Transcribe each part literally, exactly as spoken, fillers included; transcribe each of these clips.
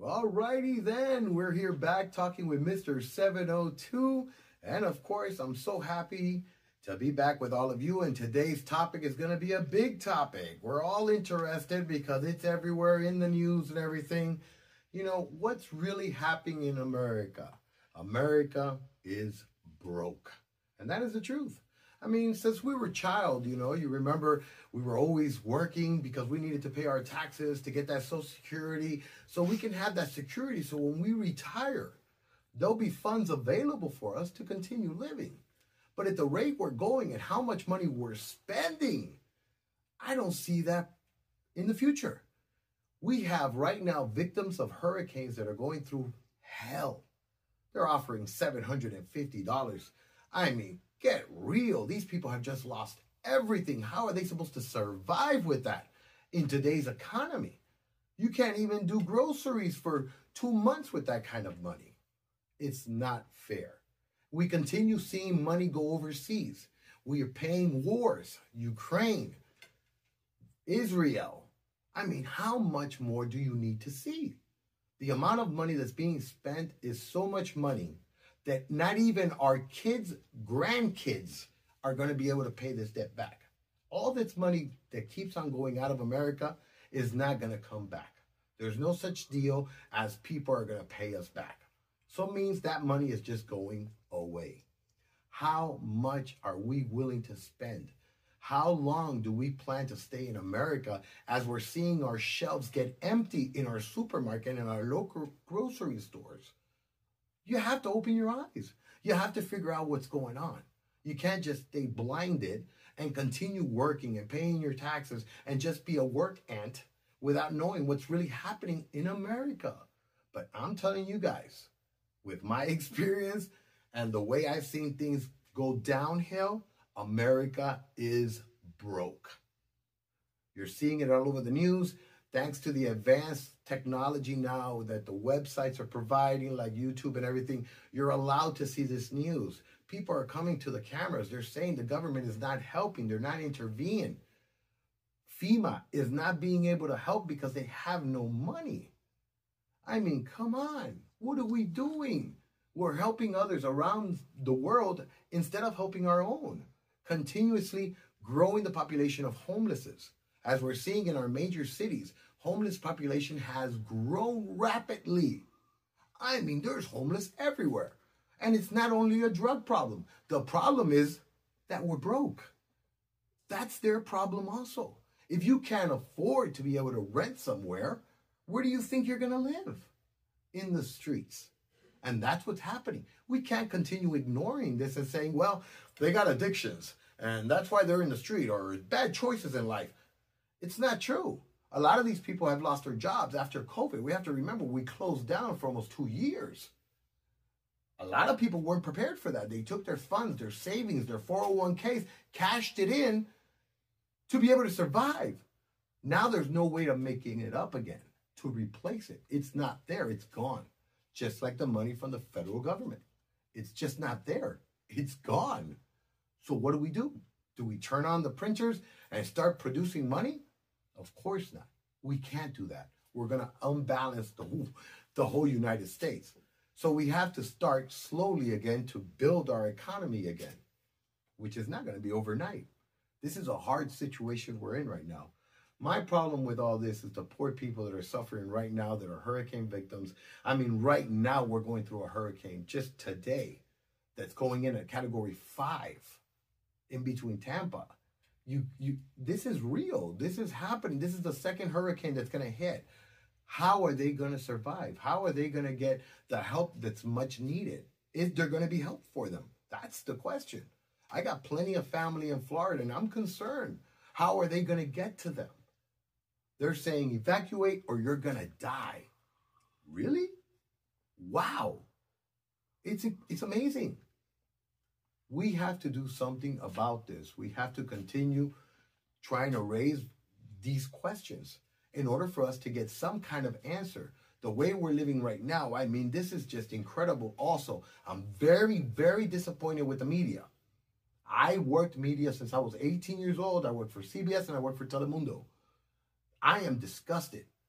Alrighty then, we're here back talking with Mister seven oh two. And of course, I'm so happy to be back with all of you. And today's topic is going to be a big topic. We're all interested because it's everywhere in the news and everything. You know, what's really happening in America? America is broke. And that is the truth. I mean, since we were a child, you know, you remember we were always working because we needed to pay our taxes to get that Social Security so we can have that security. So when we retire, there'll be funds available for us to continue living. But at the rate we're going and how much money we're spending, I don't see that in the future. We have right now victims of hurricanes that are going through hell. They're offering seven hundred fifty dollars. I mean, get real. These people have just lost everything. How are they supposed to survive with that in today's economy? You can't even do groceries for two months with that kind of money. It's not fair. We continue seeing money go overseas. We are paying wars, Ukraine, Israel. I mean, how much more do you need to see? The amount of money that's being spent is so much money that not even our kids, grandkids are going to be able to pay this debt back. All this money that keeps on going out of America is not going to come back. There's no such deal as people are going to pay us back. So it means that money is just going away. How much are we willing to spend? How long do we plan to stay in America as we're seeing our shelves get empty in our supermarket and our local grocery stores? You have to open your eyes. You have to figure out what's going on. You can't just stay blinded and continue working and paying your taxes and just be a work ant without knowing what's really happening in America. But I'm telling you guys, with my experience and the way I've seen things go downhill, America is broke. You're seeing it all over the news. Thanks to the advanced technology now that the websites are providing, like YouTube and everything, you're allowed to see this news. People are coming to the cameras. They're saying the government is not helping. They're not intervening. FEMA is not being able to help because they have no money. I mean, come on. What are we doing? We're helping others around the world instead of helping our own. Continuously growing the population of homelesses. As we're seeing in our major cities, homeless population has grown rapidly. I mean, there's homeless everywhere. And it's not only a drug problem. The problem is that we're broke. That's their problem also. If you can't afford to be able to rent somewhere, where do you think you're going to live? In the streets. And that's what's happening. We can't continue ignoring this and saying, well, they got addictions, and that's why they're in the street, or bad choices in life. It's not true. A lot of these people have lost their jobs after COVID. We have to remember we closed down for almost two years. A lot of people weren't prepared for that. They took their funds, their savings, their four oh one k's, cashed it in to be able to survive. Now there's no way of making it up again to replace it. It's not there. It's gone. Just like the money from the federal government. It's just not there. It's gone. So what do we do? Do we turn on the printers and start producing money? Of course not. We can't do that. We're going to unbalance the whole, the whole United States. So we have to start slowly again to build our economy again, which is not going to be overnight. This is a hard situation we're in right now. My problem with all this is the poor people that are suffering right now that are hurricane victims. I mean, right now we're going through a hurricane just today that's going in at category five in between Tampa. You, you, this is real. This is happening. This is the second hurricane that's going to hit. How are they going to survive? How are they going to get the help that's much needed? Is there going to be help for them? That's the question. I got plenty of family in Florida, and I'm concerned. How are they going to get to them? They're saying evacuate or you're going to die. Really? Wow. It's, it's amazing. We have to do something about this. We have to continue trying to raise these questions in order for us to get some kind of answer. The way we're living right now, I mean, this is just incredible. Also, I'm very, very disappointed with the media. I worked media since I was eighteen years old. I worked for C B S and I worked for Telemundo. I am disgusted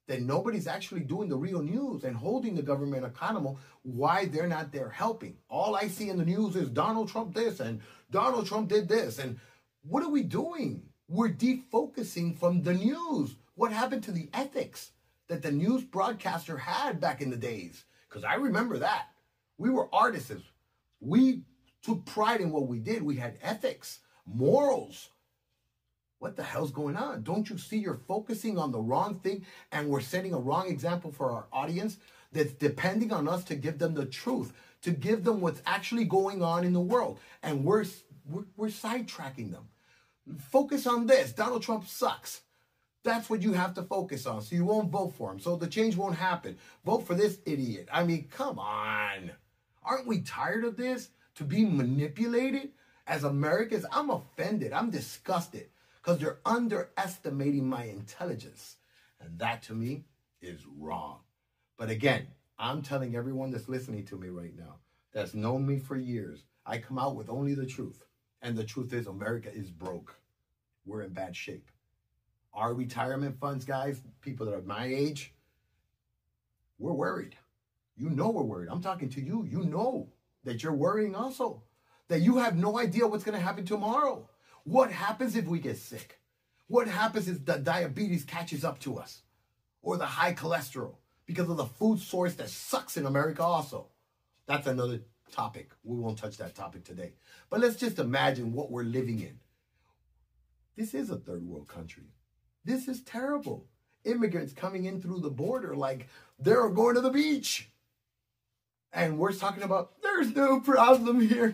that nobody's actually doing the real news and holding the government accountable why they're not there helping. All I see in the news is Donald Trump this and Donald Trump did this. And what are we doing? We're defocusing from the news. What happened to the ethics that the news broadcaster had back in the days? Because I remember that. We were artists. We took pride in what we did. We had ethics, morals. What the hell's going on? Don't you see you're focusing on the wrong thing and we're setting a wrong example for our audience that's depending on us to give them the truth, to give them what's actually going on in the world. And we're, we're, we're sidetracking them. Focus on this. Donald Trump sucks. That's what you have to focus on. So you won't vote for him. So the change won't happen. Vote for this idiot. I mean, come on. Aren't we tired of this? To be manipulated as Americans? I'm offended. I'm disgusted because they're underestimating my intelligence. And that to me is wrong. But again, I'm telling everyone that's listening to me right now, that's known me for years, I come out with only the truth. And the truth is America is broke. We're in bad shape. Our retirement funds, guys, people that are my age, we're worried. You know we're worried. I'm talking to you. You know that you're worrying also. That you have no idea what's going to happen tomorrow. What happens if we get sick? What happens if the diabetes catches up to us? Or the high cholesterol? Because of the food source that sucks in America also. That's another topic. We won't touch that topic today. But let's just imagine what we're living in. This is a third world country. This is terrible. Immigrants coming in through the border like they're going to the beach. And we're talking about, there's no problem here.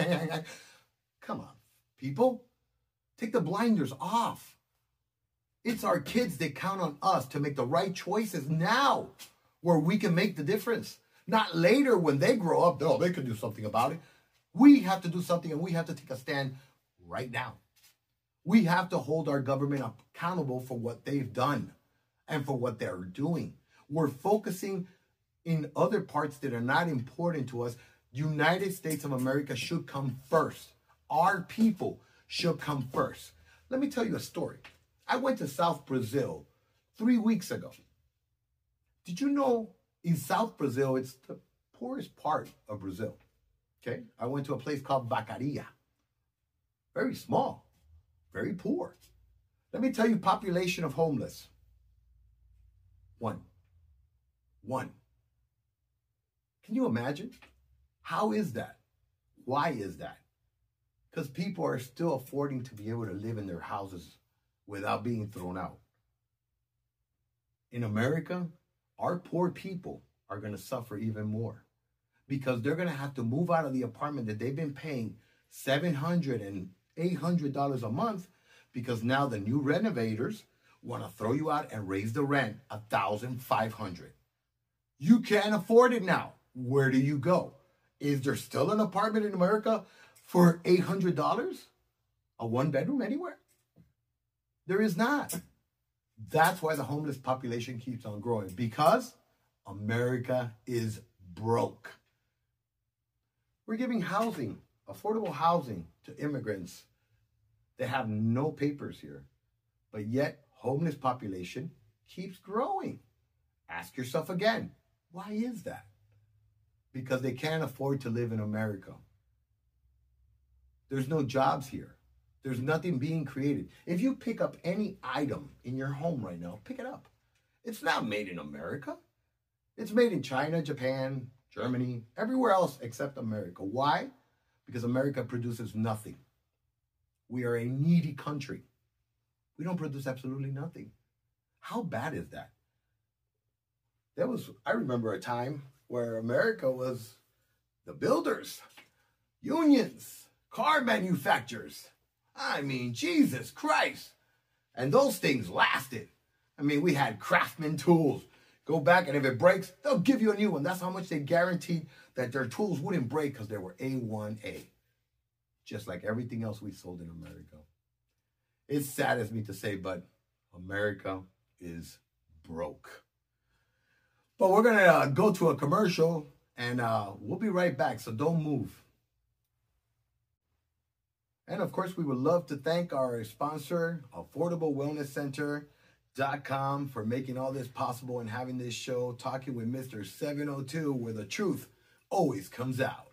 Come on, people. Take the blinders off. It's our kids that count on us to make the right choices now where we can make the difference. Not later when they grow up, oh, they can do something about it. We have to do something and we have to take a stand right now. We have to hold our government accountable for what they've done and for what they're doing. We're focusing in other parts that are not important to us. United States of America should come first. Our people should come first. Let me tell you a story. I went to South Brazil three weeks ago. Did you know in South Brazil, it's the poorest part of Brazil? Okay, I went to a place called Vacaria. Very small. Very poor. Let me tell you, population of homeless. One. One. Can you imagine? How is that? Why is that? Because people are still affording to be able to live in their houses without being thrown out. In America, our poor people are going to suffer even more because they're going to have to move out of the apartment that they've been paying seven hundred dollars and eight hundred dollars a month because now the new renovators want to throw you out and raise the rent one thousand five hundred dollars. You can't afford it now. Where do you go? Is there still an apartment in America for eight hundred dollars? A one bedroom anywhere? There is not. That's why the homeless population keeps on growing, because America is broke. We're giving housing, affordable housing, to immigrants that have no papers here, but yet homeless population keeps growing. Ask yourself again, why is that? Because they can't afford to live in America. There's no jobs here. There's nothing being created. If you pick up any item in your home right now, pick it up. It's not made in America. It's made in China, Japan, Germany, everywhere else except America. Why? Because America produces nothing. We are a needy country. We don't produce absolutely nothing. How bad is that? There was, I remember a time where America was the builders, unions, car manufacturers. I mean, Jesus Christ. And those things lasted. I mean, we had craftsman tools. Go back, and if it breaks, they'll give you a new one. That's how much they guaranteed that their tools wouldn't break because they were A one A. Just like everything else we sold in America. It saddens me to say, but America is broke. But we're going to uh, go to a commercial, and uh, we'll be right back, so don't move. And of course, we would love to thank our sponsor, Affordable Wellness Center. dot com for making all this possible and having this show, Talking with Mister seven oh two, where the truth always comes out.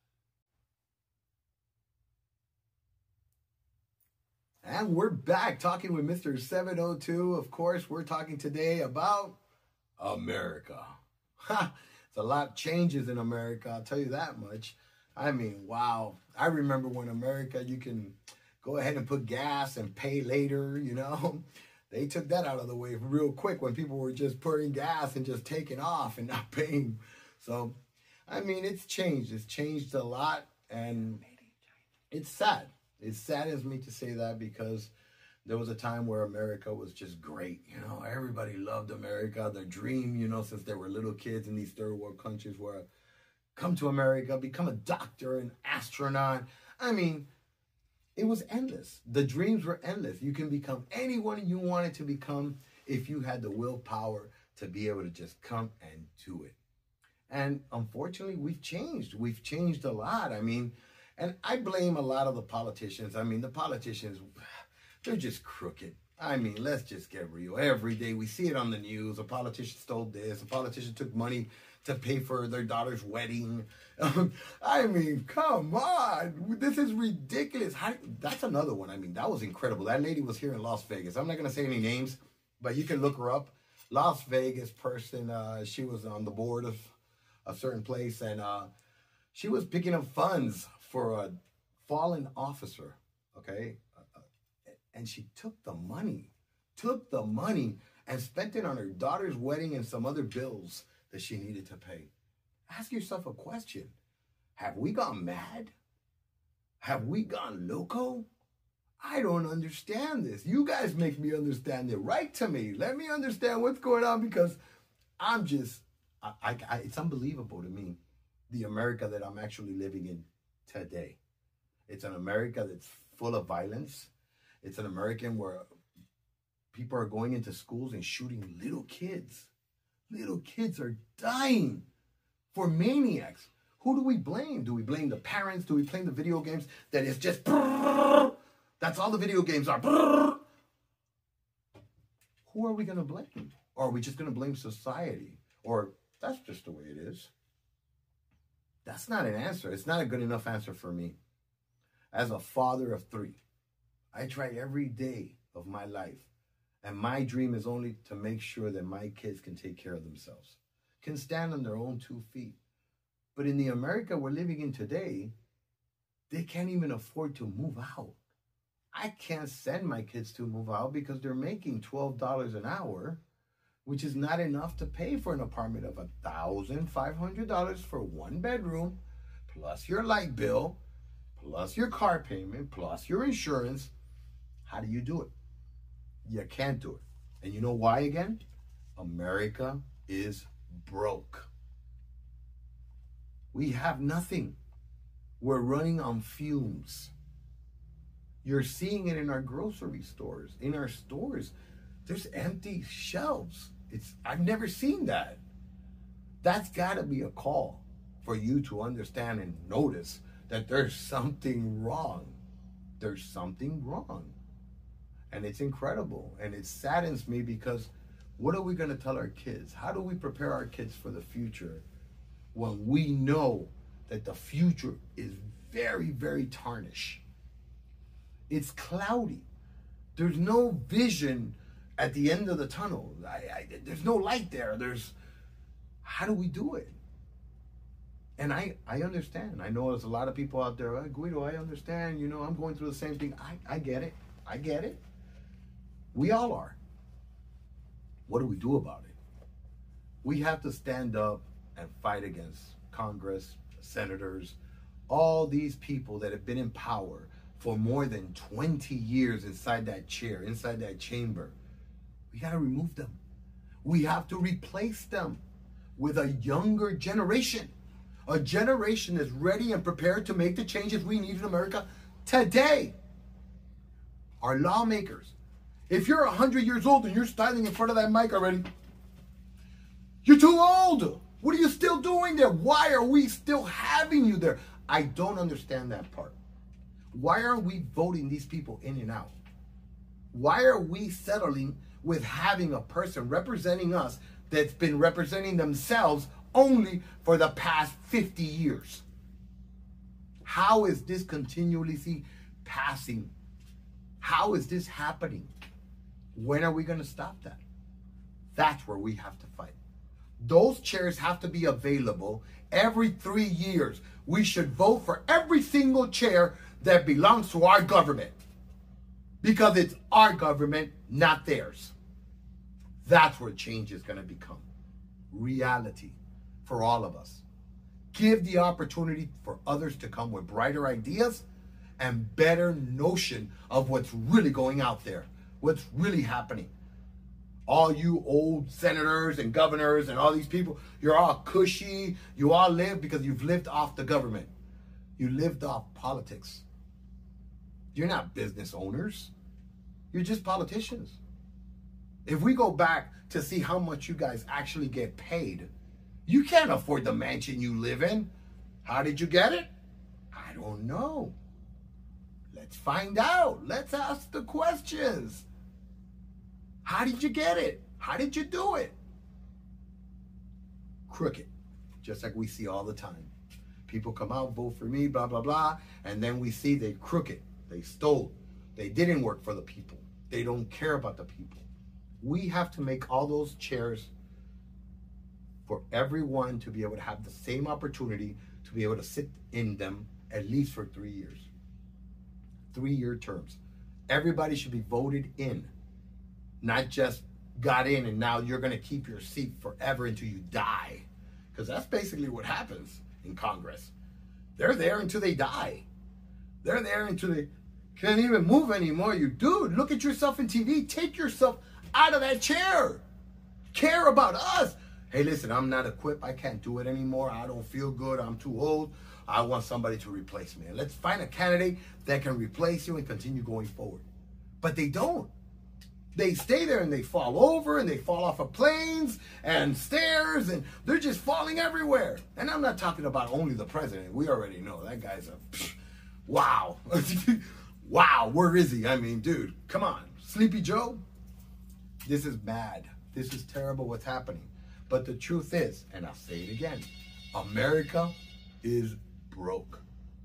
And we're back talking with Mister seven oh two. Of course, we're talking today about America. Ha! It's a lot of changes in America, I'll tell you that much. I mean, wow. I remember when America, you can go ahead and put gas and pay later, you know. They took that out of the way real quick when people were just putting gas and just taking off and not paying. So, I mean, it's changed. It's changed a lot, and it's sad. It saddens me to say that because there was a time where America was just great. You know, everybody loved America. Their dream, you know, since they were little kids in these third world countries, were come to America, become a doctor, an astronaut. I mean, it was endless. The dreams were endless. You can become anyone you wanted to become if you had the willpower to be able to just come and do it. And unfortunately, we've changed. We've changed a lot. I mean, and I blame a lot of the politicians. I mean, the politicians, they're just crooked. I mean, let's just get real. Every day we see it on the news. A politician stole this. A politician took money to pay for their daughter's wedding. Um, I mean, come on. This is ridiculous. How, that's another one. I mean, that was incredible. That lady was here in Las Vegas. I'm not going to say any names, but you can look her up. Las Vegas person. Uh, she was on the board of a certain place, and uh, she was picking up funds for a fallen officer, okay? Uh, and she took the money, took the money and spent it on her daughter's wedding and some other bills that she needed to pay. Ask yourself a question. Have we gone mad? Have we gone loco? I don't understand this. You guys make me understand it. Write to me. Let me understand what's going on, because I'm just, I, I, I, it's unbelievable to me, the America that I'm actually living in today. It's an America that's full of violence. It's an American where people are going into schools and shooting little kids. Little kids are dying for maniacs. Who do we blame? Do we blame the parents? Do we blame the video games? That is just, brrr, that's all the video games are. Brrr. Who are we going to blame? Or are we just going to blame society? Or that's just the way it is? That's not an answer. It's not a good enough answer for me. As a father of three, I try every day of my life. And my dream is only to make sure that my kids can take care of themselves, can stand on their own two feet. But in the America we're living in today, they can't even afford to move out. I can't send my kids to move out because they're making twelve dollars an hour, which is not enough to pay for an apartment of one thousand five hundred dollars for one bedroom, plus your light bill, plus your car payment, plus your insurance. How do you do it? You can't do it. And you know why again? America is broke. We have nothing. We're running on fumes. You're seeing it in our grocery stores, in our stores. There's empty shelves. It's I've never seen that. That's got to be a call for you to understand and notice that there's something wrong. There's something wrong. And it's incredible. And it saddens me because what are we going to tell our kids? How do we prepare our kids for the future when we know that the future is very, very tarnished? It's cloudy. There's no vision at the end of the tunnel. I, I, there's no light there. There's, how do we do it? And I, I understand. I know there's a lot of people out there, oh, Guido, I understand. You know, I'm going through the same thing. I, I get it. I get it. We all are. What do we do about it? We have to stand up and fight against Congress, senators, all these people that have been in power for more than twenty years inside that chair, inside that chamber. We got to remove them. We have to replace them with a younger generation. A generation that's ready and prepared to make the changes we need in America today. Our lawmakers. If you're one hundred years old and you're standing in front of that mic already, you're too old. What are you still doing there? Why are we still having you there? I don't understand that part. Why aren't we voting these people in and out? Why are we settling with having a person representing us that's been representing themselves only for the past fifty years? How is this continually passing? How is this happening? When are we going to stop that? That's where we have to fight. Those chairs have to be available every three years. We should vote for every single chair that belongs to our government, because it's our government, not theirs. That's where change is going to become reality for all of us. Give the opportunity for others to come with brighter ideas and better notion of what's really going out there, what's really happening. All you old senators and governors and all these people, you're all cushy. You all live because you've lived off the government. You lived off politics. You're not business owners. You're just politicians. If we go back to see how much you guys actually get paid, you can't afford the mansion you live in. How did you get it? I don't know. Let's find out. Let's ask the questions. How did you get it? How did you do it? Crooked, just like we see all the time. People come out, vote for me, blah, blah, blah, and then we see they crooked. They stole. They didn't work for the people. They don't care about the people. We have to make all those chairs for everyone to be able to have the same opportunity to be able to sit in them at least for three years. Three-year terms. Everybody should be voted in, not just got in and now you're going to keep your seat forever until you die. Because that's basically what happens in Congress. They're there until they die. They're there until they can't even move anymore. You dude, look at yourself in T V. Take yourself out of that chair. Care about us. Hey, listen, I'm not equipped. I can't do it anymore. I don't feel good. I'm too old. I want somebody to replace me. And let's find a candidate that can replace you and continue going forward. But they don't. They stay there and they fall over and they fall off of planes and stairs and they're just falling everywhere. And I'm not talking about only the president. We already know that guy's a psh, wow. Wow, where is he? I mean, dude, come on. Sleepy Joe? This is bad. This is terrible what's happening. But the truth is, and I'll say it again, America is broke.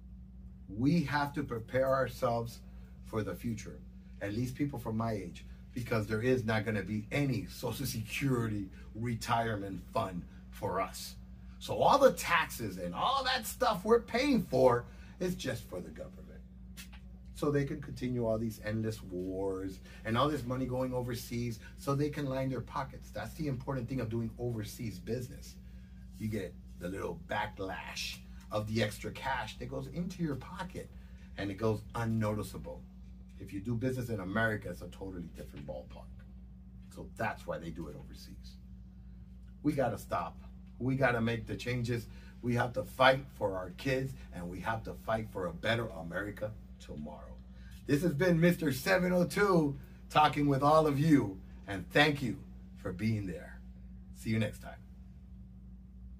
We have to prepare ourselves for the future, at least people from my age, because there is not going to be any Social Security retirement fund for us. So all the taxes and all that stuff we're paying for is just for the government. So they can continue all these endless wars and all this money going overseas so they can line their pockets. That's the important thing of doing overseas business. You get the little backlash of the extra cash that goes into your pocket and it goes unnoticeable. If you do business in America, it's a totally different ballpark. So that's why they do it overseas. We got to stop. We got to make the changes. We have to fight for our kids and we have to fight for a better America tomorrow. This has been Mister seven oh two talking with all of you, and thank you for being there. See you next time.